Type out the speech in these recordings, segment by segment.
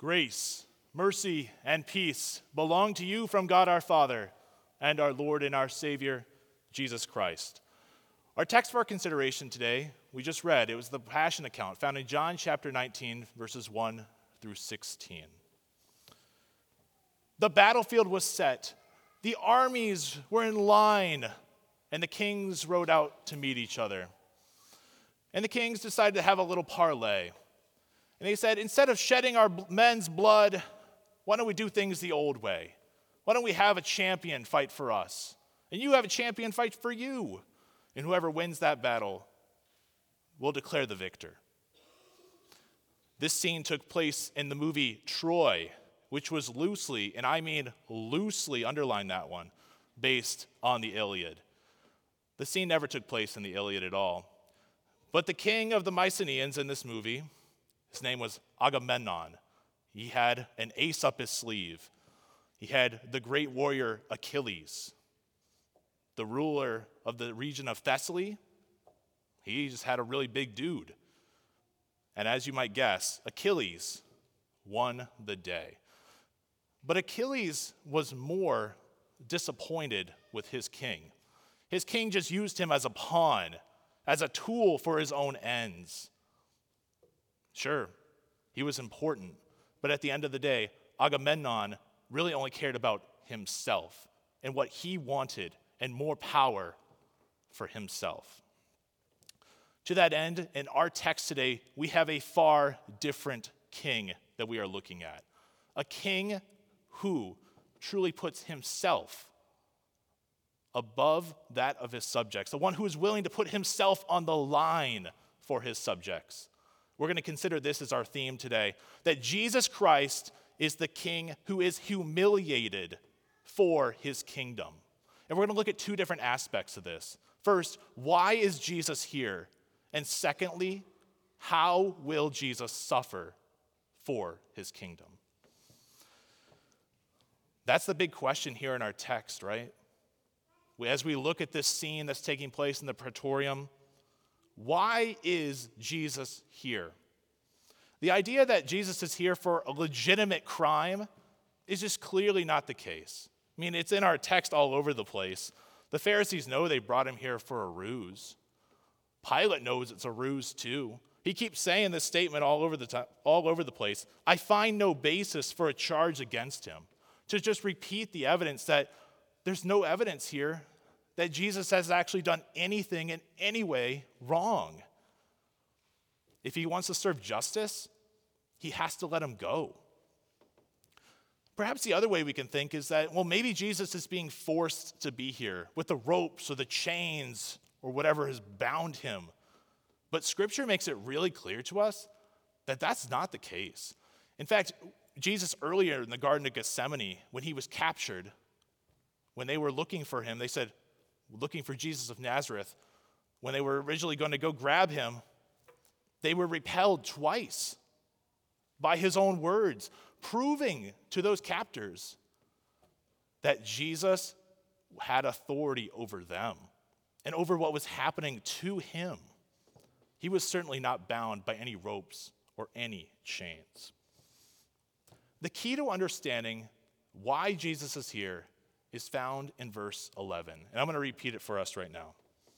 Grace, mercy, and peace belong to you from God our Father and our Lord and our Savior, Jesus Christ. Our text for our consideration today, we just read, it was the Passion account found in John chapter 19, verses 1 through 16. The battlefield was set, the armies were in line, and the kings rode out to meet each other. And the kings decided to have a little parley. And they said, instead of shedding our men's blood, why don't we do things the old way? Why don't we have a champion fight for us? And you have a champion fight for you. And whoever wins that battle will declare the victor. This scene took place in the movie Troy, which was loosely, and I mean loosely, underline that one, based on the Iliad. The scene never took place in the Iliad at all. But the king of the Mycenaeans in this movie, his name was Agamemnon. He had an ace up his sleeve. He had the great warrior Achilles, the ruler of the region of Thessaly. He just had a really big dude. And as you might guess, Achilles won the day. But Achilles was more disappointed with his king. His king just used him as a pawn, as a tool for his own ends. Sure, he was important, but at the end of the day, Agamemnon really only cared about himself and what he wanted and more power for himself. To that end, in our text today, we have a far different king that we are looking at. A king who truly puts himself above that of his subjects, the one who is willing to put himself on the line for his subjects. We're going to consider this as our theme today, that Jesus Christ is the king who is humiliated for his kingdom. And we're going to look at two different aspects of this. First, why is Jesus here? And secondly, how will Jesus suffer for his kingdom? That's the big question here in our text, right? As we look at this scene that's taking place in the Praetorium, why is Jesus here? The idea that Jesus is here for a legitimate crime is just clearly not the case. I mean, it's in our text all over the place. The Pharisees know they brought him here for a ruse. Pilate knows it's a ruse too. He keeps saying this statement all over the place. I find no basis for a charge against him. To just repeat the evidence that there's no evidence here that Jesus has actually done anything in any way wrong. If he wants to serve justice, he has to let him go. Perhaps the other way we can think is that, well, maybe Jesus is being forced to be here with the ropes or the chains or whatever has bound him. But Scripture makes it really clear to us that that's not the case. In fact, Jesus earlier in the Garden of Gethsemane, when he was captured, when they were looking for him, they said, looking for Jesus of Nazareth, when they were originally going to go grab him, they were repelled twice by his own words, proving to those captors that Jesus had authority over them and over what was happening to him. He was certainly not bound by any ropes or any chains. The key to understanding why Jesus is here is found in verse 11. And I'm going to repeat it for us right now.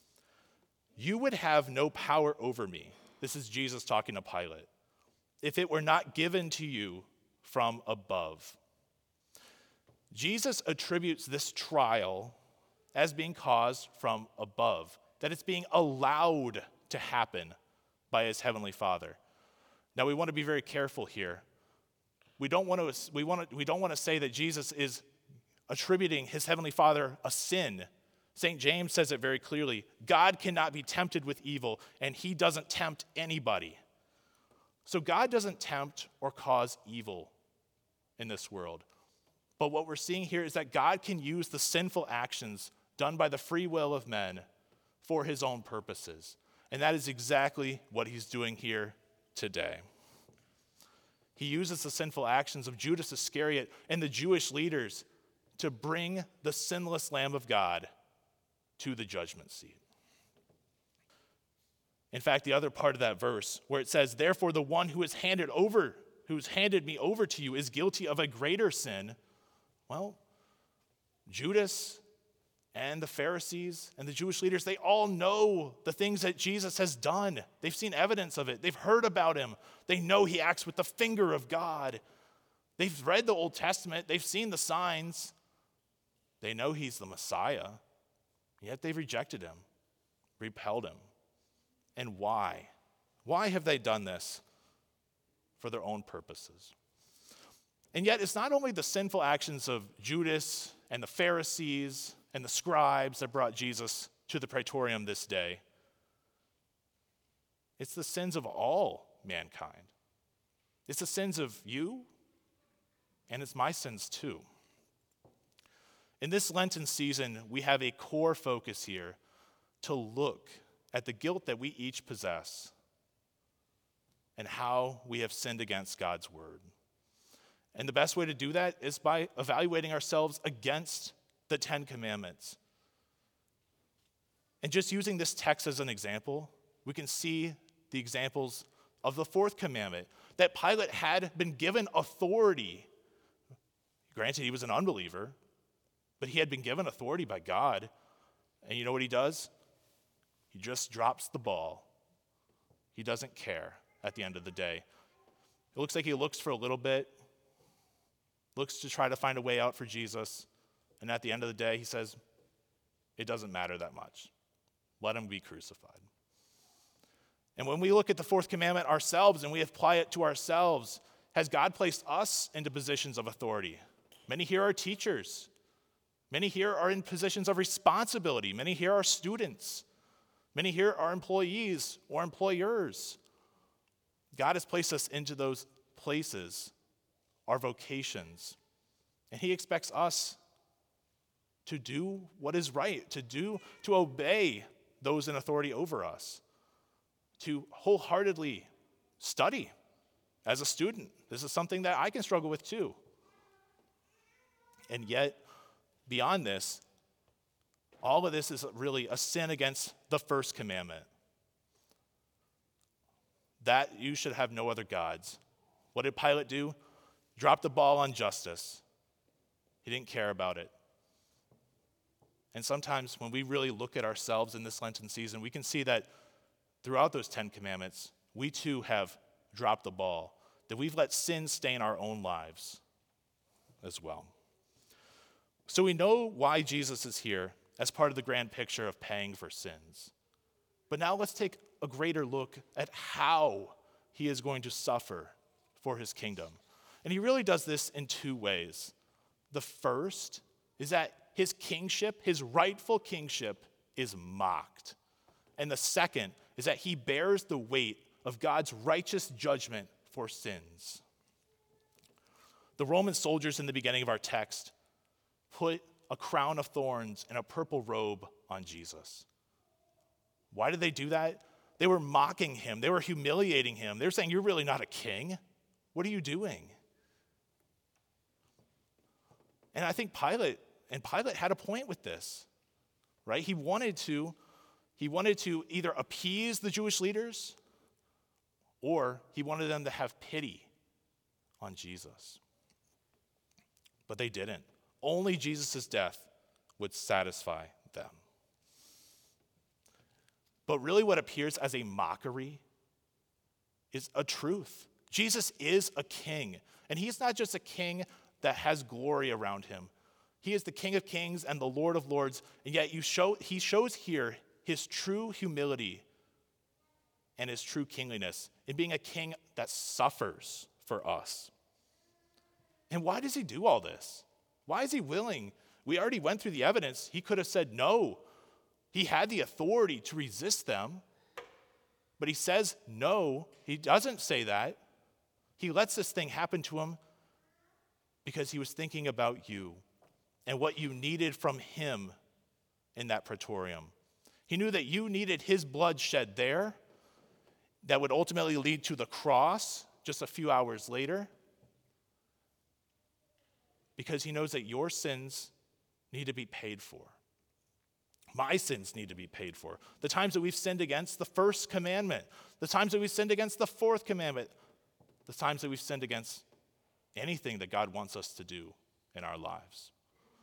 You would have no power over me. This is Jesus talking to Pilate. If it were not given to you from above. Jesus attributes this trial as being caused from above, that it's being allowed to happen by his heavenly Father. Now we want to be very careful here. We don't want to say that Jesus is attributing his heavenly Father a sin. St. James says it very clearly. God cannot be tempted with evil, and he doesn't tempt anybody. So God doesn't tempt or cause evil in this world. But what we're seeing here is that God can use the sinful actions done by the free will of men for his own purposes. And that is exactly what he's doing here today. He uses the sinful actions of Judas Iscariot and the Jewish leaders to bring the sinless Lamb of God to the judgment seat. In fact, the other part of that verse where it says, therefore the one who is handed over who's handed me over to you is guilty of a greater sin, well, Judas and the Pharisees and the Jewish leaders, they all know the things that Jesus has done. They've seen evidence of it. They've heard about him. They know he acts with the finger of God. They've read the Old Testament. They've seen the signs. They know he's the Messiah, yet they've rejected him, repelled him. And why? Why have they done this? For their own purposes. And yet it's not only the sinful actions of Judas and the Pharisees and the scribes that brought Jesus to the praetorium this day. It's the sins of all mankind. It's the sins of you, and it's my sins too. In this Lenten season, we have a core focus here to look at the guilt that we each possess and how we have sinned against God's word. And the best way to do that is by evaluating ourselves against the 10 Commandments. And just using this text as an example, we can see the examples of the 4th commandment, that Pilate had been given authority. Granted, he was an unbeliever, but he had been given authority by God. And you know what he does? He just drops the ball. He doesn't care at the end of the day. It looks like he looks for a little bit, looks to try to find a way out for Jesus, and at the end of the day, he says, it doesn't matter that much. Let him be crucified. And when we look at the 4th commandment ourselves and we apply it to ourselves, has God placed us into positions of authority? Many here are teachers. Many here are in positions of responsibility. Many here are students. Many here are employees or employers. God has placed us into those places, our vocations, and he expects us to do what is right, to obey those in authority over us, to wholeheartedly study as a student. This is something that I can struggle with too. And yet, beyond this, all of this is really a sin against the 1st commandment, that you should have no other gods. What did Pilate do? Drop the ball on justice. He didn't care about it. And sometimes when we really look at ourselves in this Lenten season, we can see that throughout those 10 commandments, we too have dropped the ball, that we've let sin stain our own lives as well. So we know why Jesus is here as part of the grand picture of paying for sins. But now let's take a greater look at how he is going to suffer for his kingdom. And he really does this in 2 ways. The first is that his kingship, his rightful kingship, is mocked. And the second is that he bears the weight of God's righteous judgment for sins. The Roman soldiers in the beginning of our text put a crown of thorns and a purple robe on Jesus. Why did they do that? They were mocking him. They were humiliating him. They were saying, you're really not a king. What are you doing? And I think Pilate had a point with this, right? He wanted to either appease the Jewish leaders or he wanted them to have pity on Jesus. But they didn't. Only Jesus' death would satisfy them. But really what appears as a mockery is a truth. Jesus is a king, and he's not just a king that has glory around him. He is the King of Kings and the Lord of Lords, and yet he shows here his true humility and his true kingliness in being a king that suffers for us. And why does he do all this? Why is he willing? We already went through the evidence. He could have said no. He had the authority to resist them, but he says no. He doesn't say that. He lets this thing happen to him because he was thinking about you and what you needed from him in that praetorium. He knew that you needed his blood shed there that would ultimately lead to the cross just a few hours later, because he knows that your sins need to be paid for. My sins need to be paid for. The times that we've sinned against the 1st commandment, the times that we've sinned against the 4th commandment, the times that we've sinned against anything that God wants us to do in our lives.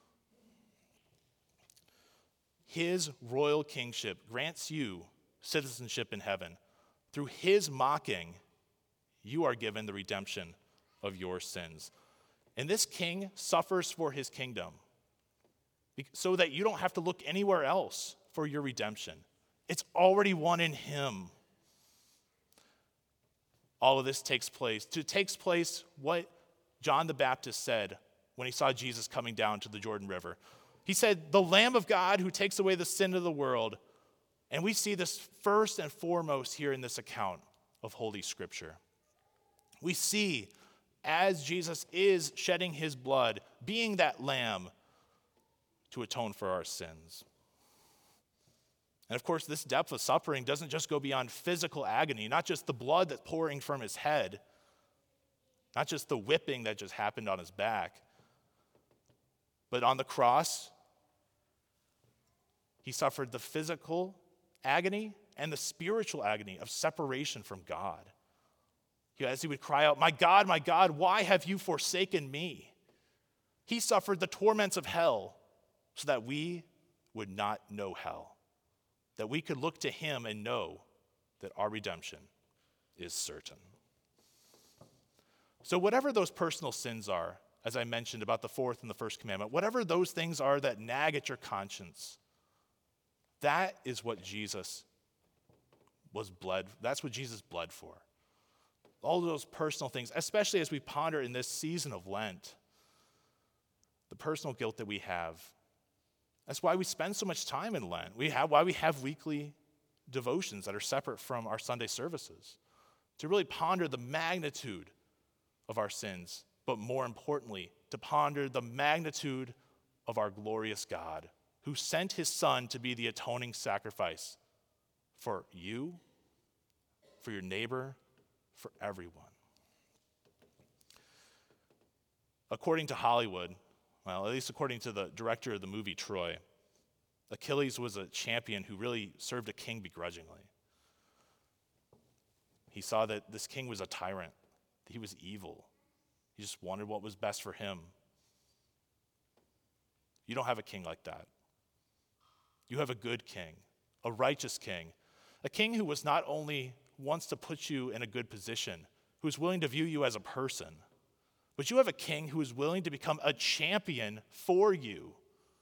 His royal kingship grants you citizenship in heaven. Through his mocking, you are given the redemption of your sins. And this king suffers for his kingdom so that you don't have to look anywhere else for your redemption. It's already won in him. All of this takes place what John the Baptist said when he saw Jesus coming down to the Jordan River. He said, "The Lamb of God who takes away the sin of the world." And we see this first and foremost here in this account of Holy Scripture. We see as Jesus is shedding his blood, being that lamb to atone for our sins. And of course, this depth of suffering doesn't just go beyond physical agony, not just the blood that's pouring from his head, not just the whipping that just happened on his back, but on the cross, he suffered the physical agony and the spiritual agony of separation from God. As he would cry out, my God, why have you forsaken me?" He suffered the torments of hell so that we would not know hell, that we could look to him and know that our redemption is certain. So whatever those personal sins are, as I mentioned about the fourth and the first commandment, whatever those things are that nag at your conscience, that is what Jesus that's what Jesus bled for. All of those personal things, especially as we ponder in this season of Lent, the personal guilt that we have. That's why we spend so much time in Lent. Why we have weekly devotions that are separate from our Sunday services, to really ponder the magnitude of our sins, but more importantly, to ponder the magnitude of our glorious God, who sent his Son to be the atoning sacrifice for you, for your neighbor, for everyone. According to Hollywood, well, at least according to the director of the movie Troy, Achilles was a champion who really served a king begrudgingly. He saw that this king was a tyrant, that he was evil. He just wanted what was best for him. You don't have a king like that. You have a good king, a righteous king, a king who was not only wants to put you in a good position, who is willing to view you as a person, but you have a king who is willing to become a champion for you.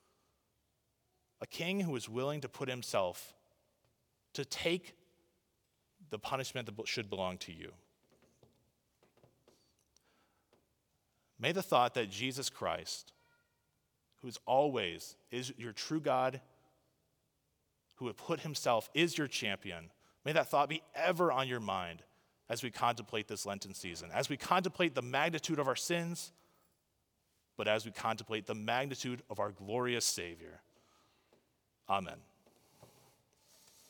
A king who is willing to put himself to take the punishment that should belong to you. May the thought that Jesus Christ, who is your true God, who would put himself, is your champion, may that thought be ever on your mind as we contemplate this Lenten season, as we contemplate the magnitude of our sins, but as we contemplate the magnitude of our glorious Savior. Amen.